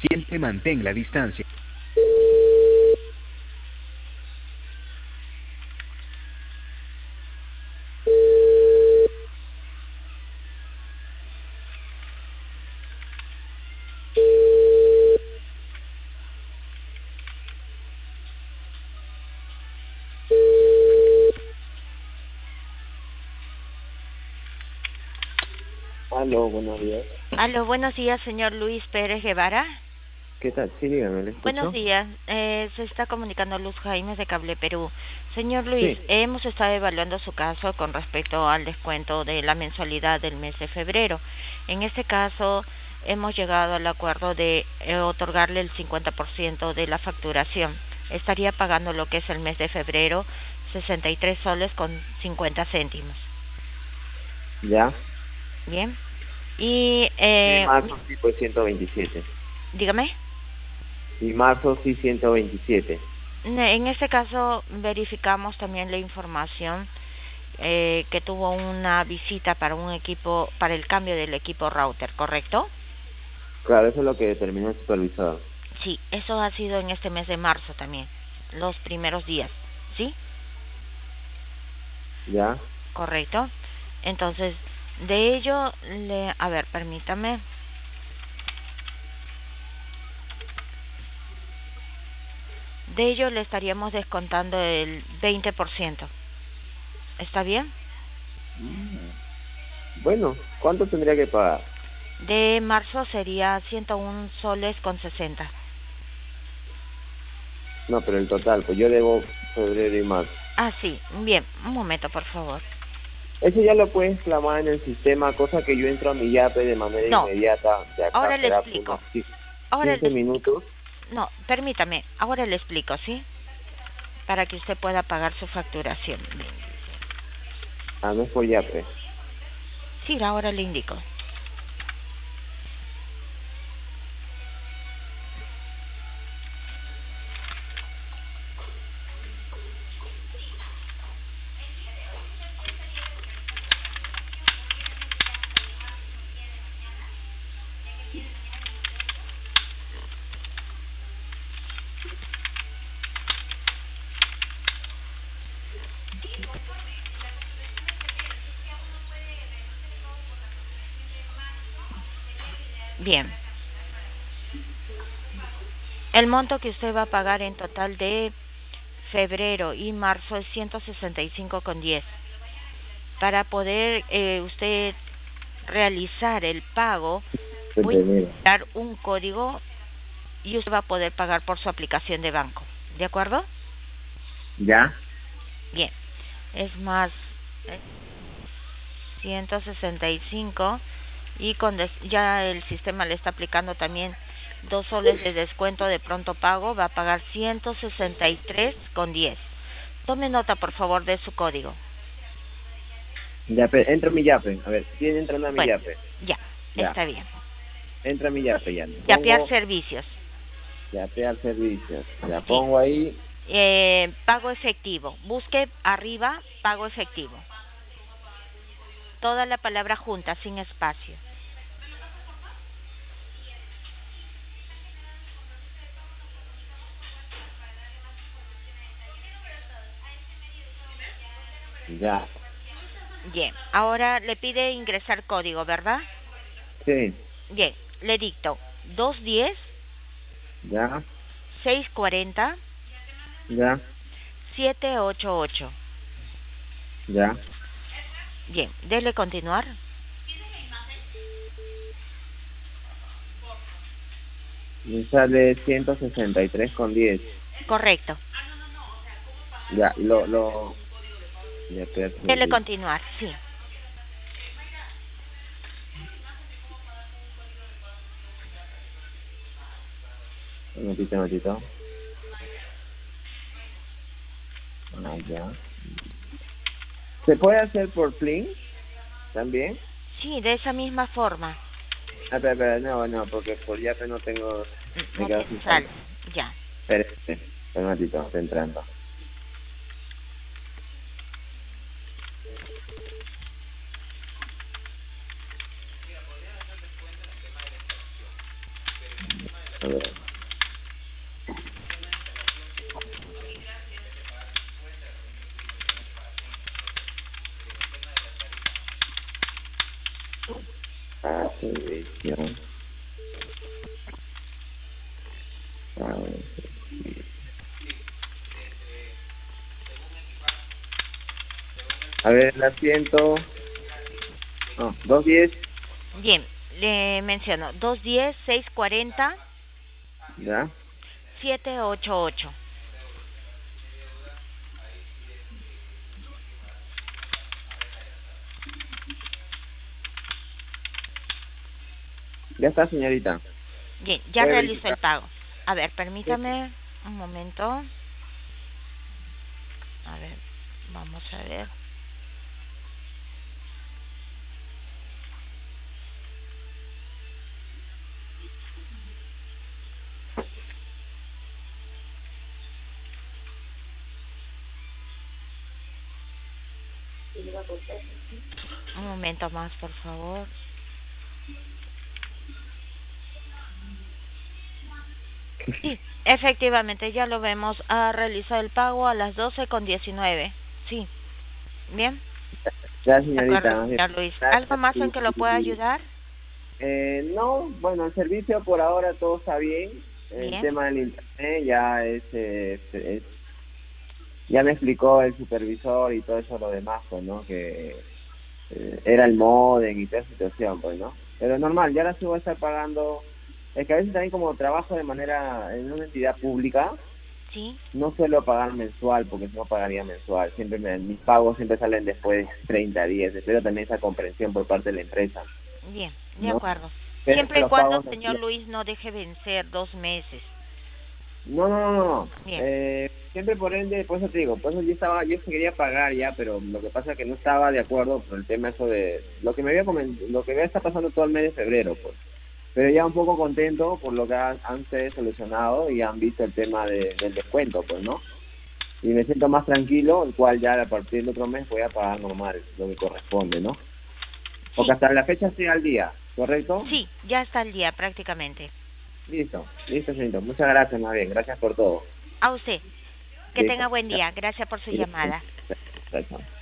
Siempre mantén la distancia. Aló, buenos días. Aló, buenos días, señor Luis Pérez Guevara. ¿Qué tal? Sí, dígame, ¿le Buenos escucho? días, se está comunicando Luz Jaime de Cable Perú. Señor Luis, Sí, hemos estado evaluando su caso con respecto al descuento de la mensualidad del mes de febrero. En este caso, hemos llegado al acuerdo de otorgarle el 50% de la facturación. Estaría pagando lo que es el mes de febrero, 63 soles con 50 céntimos. ya. Bien. Y, Y marzo sí, pues 127. dígame. Y marzo sí 127. En este caso verificamos también la información que tuvo una visita para un equipo, para el cambio del equipo router, ¿correcto? Claro, eso es lo que determinó el supervisor. Sí, eso ha sido en este mes de marzo también, los primeros días, ¿sí? ¿Ya? ¿Correcto? Entonces, de ello, a ver, permítame, de ello le estaríamos descontando el 20%. ¿Está bien? Mm. Bueno, ¿cuánto tendría que pagar? De marzo sería 101 soles con 60. No, pero el total, pues yo debo febrero y marzo. Ah, sí, bien, un momento, por favor. Eso ya lo puedes clamar en el sistema, cosa que yo entro a mi YAPE de manera No, inmediata. De acá ahora le será por explico. unos Ahora le 15 explico. minutos. No, permítame, ahora le explico, ¿sí? Para que usted pueda pagar su facturación. Ah, no es por YAPE. Sí, ahora le indico. Bien. El monto que usted va a pagar en total de febrero y marzo es 165,10. Para poder usted realizar el pago, voy Entendido. a dar un código y usted va a poder pagar por su aplicación de banco. ¿De acuerdo? ¿Ya? Bien. Es más, eh, 165 y con ya el sistema le está aplicando también 2 soles de descuento de pronto pago, va a pagar 163,10. Tome nota, por favor, de su código. YAPE, entro a mi YAPE. A ver, ¿quién entrando a mi Bueno, YAPE? ya, Ya. está bien. Entra a mi YAPE ya. Yapear Pongo servicios. YAPE servicios. Ya Sí. pongo ahí. Pago efectivo. Busque arriba, pago efectivo. Toda la palabra junta, sin espacio. Ya. Bien, ahora le pide ingresar código, ¿verdad? Sí. Bien, le dicto 210 Ya. 640 Ya. 788. Ya. Bien, dele continuar. Me sale 163,10. Correcto. Ya. YAPE Dele servicios. continuar, sí. Un momentito, un momentito. Ah, ya. ¿Se puede hacer por Plin también? Sí, de esa misma forma. Ah, espera, no, no, porque por YAPE no tengo. Me No quedo tiene sin sal. saldo. Ya. Espérate. Un momentito, está entrando. A ver. Servicio. A ver, el asiento. No, 210. Bien, le menciono 210-640. ¿Ya? 788. Ya está, señorita. Bien, ya Puede realizó el verificar. pago. A ver, Sí. permítame un momento. A ver, vamos a ver. Un momento más, por favor. Sí, efectivamente, ya lo vemos. Ha realizado el pago a las 12:19. Sí, bien. Ya, De acuerdo, señorita. señor Luis. ¿Algo Gracias. más en que lo pueda ayudar? No, bueno, el servicio por ahora todo está bien. El Bien, tema del internet ya ya me explicó el supervisor y todo eso lo demás, pues, ¿no? Que era el modem y toda esa situación, pues, ¿no? Pero normal, ya la sí voy a estar pagando. Es que a veces también como trabajo de manera en una entidad pública, sí, no suelo pagar mensual porque si no pagaría mensual. Mis pagos siempre salen después de 30 días. Espero también esa comprensión por parte de la empresa, bien, de ¿no? acuerdo. Pero Siempre y los cuando, pagos señor mensuales. Luis, no deje vencer 2 meses. No. Bien, Siempre por ende, por eso te digo, por eso yo quería pagar ya, pero lo que pasa es que no estaba de acuerdo por el tema eso de lo que me había lo que me está pasando todo el mes de febrero, pues. Pero ya un poco contento por lo que han ustedes solucionado y han visto el tema del descuento, pues, ¿no? Y me siento más tranquilo, el cual ya a partir del otro mes voy a pagar normal, lo que corresponde, ¿no? Porque sí, hasta la fecha estoy al día, ¿correcto? sí, ya está el día prácticamente. Listo, señorito. Muchas gracias, más bien. Gracias por todo. A usted, que Listo. tenga buen Ya. día. Gracias por su Y- llamada. Chao, chao.